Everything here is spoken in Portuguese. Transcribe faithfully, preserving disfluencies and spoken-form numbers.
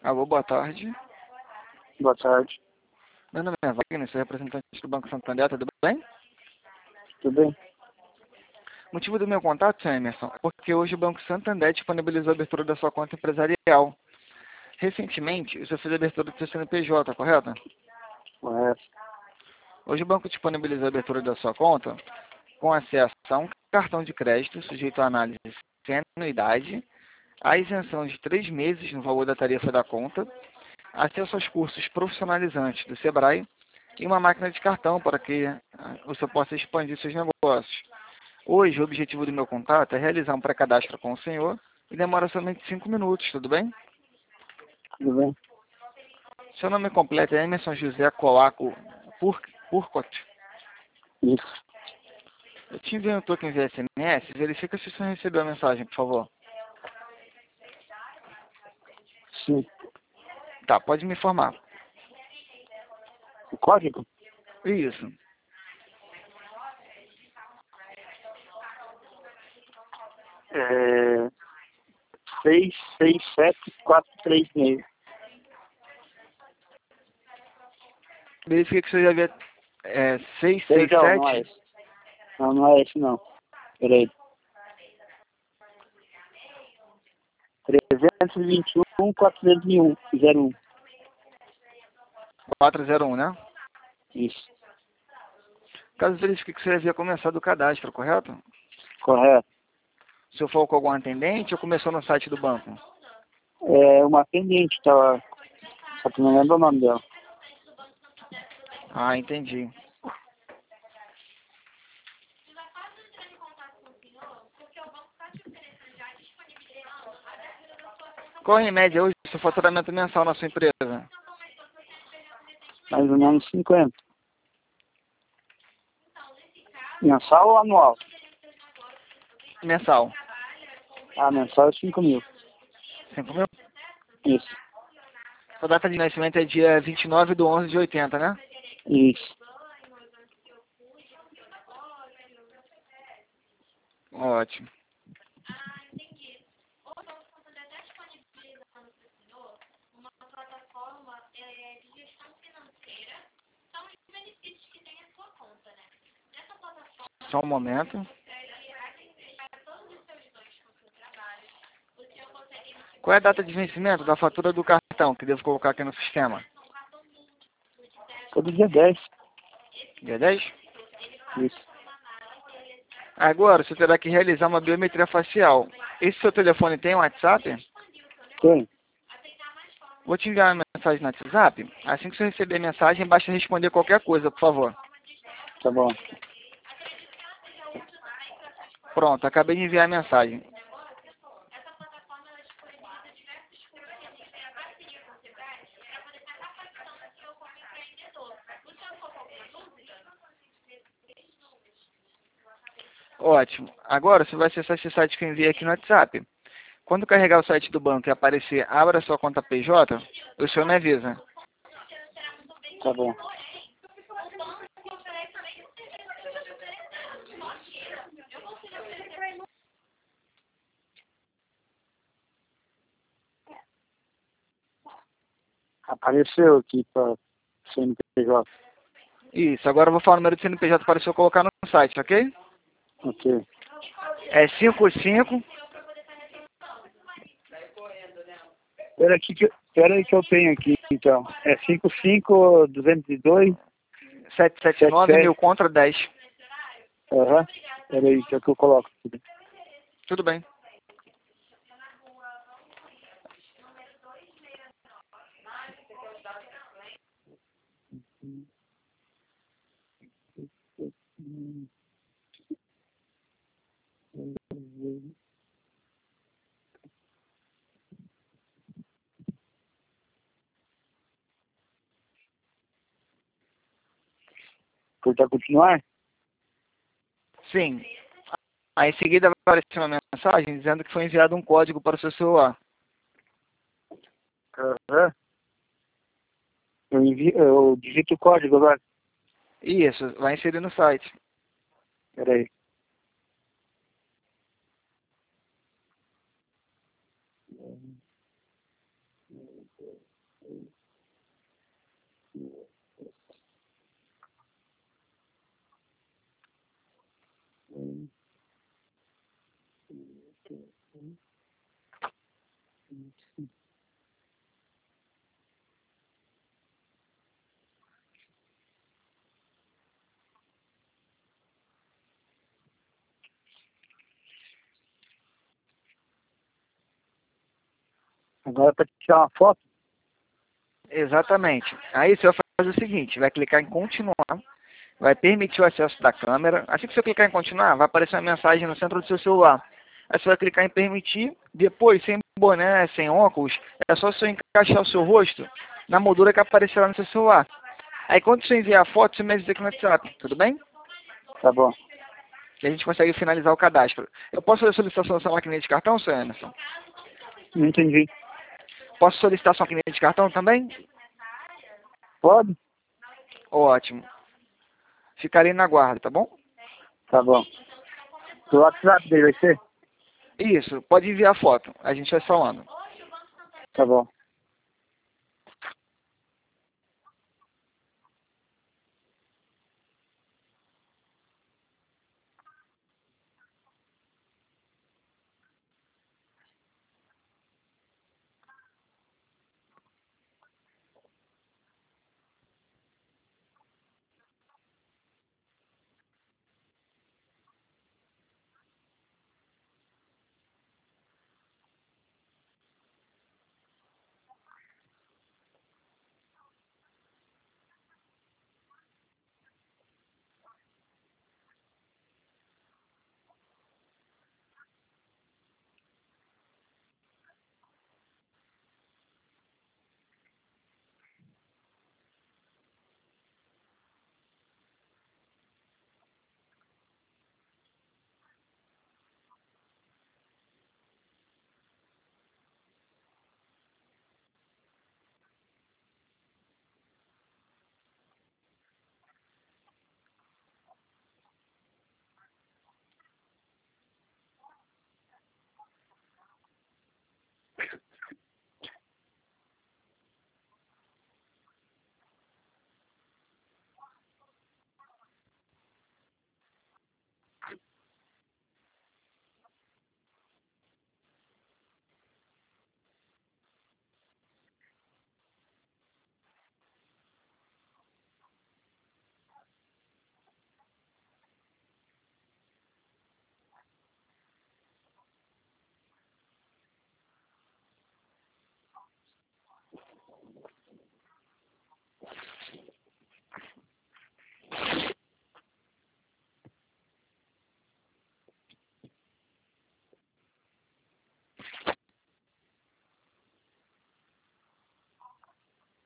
Alô, boa tarde. Boa tarde. Meu nome é Wagner, sou representante do Banco Santander, tudo bem? Tudo bem? O motivo do meu contato, senhor Emerson, é porque hoje o Banco Santander disponibilizou a abertura da sua conta empresarial. Recentemente, você fez a abertura do seu C N P J, correto? Correto. Hoje o banco disponibilizou a abertura da sua conta com acesso a um cartão de crédito sujeito à análise sem anuidade, a isenção de três meses no valor da tarifa da conta, acesso aos cursos profissionalizantes do Sebrae e uma máquina de cartão para que você possa expandir seus negócios. Hoje, o objetivo do meu contato é realizar um pré-cadastro com o senhor e demora somente cinco minutos, tudo bem? Tudo bem? Seu nome completo é Emerson José Colaco Purcott. Isso. Eu te enviei um token via S M S, verifica se você recebeu a mensagem, por favor. Sim. Tá, pode me informar. O código? Isso. É seis seis sete quatro três seis. Verifica que você já havia é, seis seis Não, não é sete. esse. Não, não é esse não. Peraí. trezentos e vinte e um, quatrocentos e um, zero um. quatro zero um, né? Isso. Caso verifique que você havia começado o cadastro, correto? Correto. O senhor falou com algum atendente ou começou no site do banco? É uma atendente, tava... só que não lembro o nome dela. Ah, entendi. Qual em média hoje o seu faturamento mensal na sua empresa? Mais ou menos cinquenta. Mensal ou anual? Mensal. Ah, mensal é cinco mil. cinco mil? Isso. Sua data de nascimento é dia vinte e nove de onze de oitenta, né? Isso. Ótimo. Só um momento. Qual é a data de vencimento da fatura do cartão que devo colocar aqui no sistema? Todo dia dez. Dia dez? Isso. Agora, você terá que realizar uma biometria facial. Esse seu telefone tem WhatsApp? Tem. Vou te enviar uma mensagem no WhatsApp. Assim que você receber a mensagem, basta responder qualquer coisa, por favor. Tá bom. Pronto, acabei de enviar a mensagem. Ótimo. Agora você vai acessar esse site que eu enviei aqui no WhatsApp. Quando carregar o site do banco e aparecer abra sua conta P J, o senhor me avisa. Tá bom. Apareceu aqui para C N P J. Isso, agora eu vou falar o número do C N P J para o senhor colocar no site, ok? Ok. É cinco cinco. Espera aqui que, espera aí que eu tenho aqui, então. É cinco cinco, duzentos e dois, sete sete nove mil contra dez. Aham. Espera aí, que é o que eu coloco aqui. Tudo bem. Apertar continuar? Sim. Aí em seguida vai aparecer uma mensagem dizendo que foi enviado um código para o seu celular. Aham. Eu, envio, eu digito o código agora. Isso, vai inserir no site. Espera aí. Agora para tirar uma foto? Exatamente. Aí você vai fazer o seguinte, vai clicar em continuar, vai permitir o acesso da câmera. Assim que você clicar em continuar, vai aparecer uma mensagem no centro do seu celular. Aí você vai clicar em permitir, depois, sem boné, sem óculos, é só você encaixar o seu rosto na moldura que aparecerá no seu celular. Aí quando você enviar a foto, você me avisa aqui no WhatsApp, tudo bem? Tá bom. Que a gente consegue finalizar o cadastro. Eu posso fazer a solicitação da sua maquininha de cartão, senhor Emerson? Não entendi. Posso solicitar sua maquininha de cartão também? Pode? Ótimo. Ficarei na guarda, tá bom? Tá bom. Do WhatsApp dele vai ser? Isso, pode enviar a foto. A gente vai falando. Tá bom.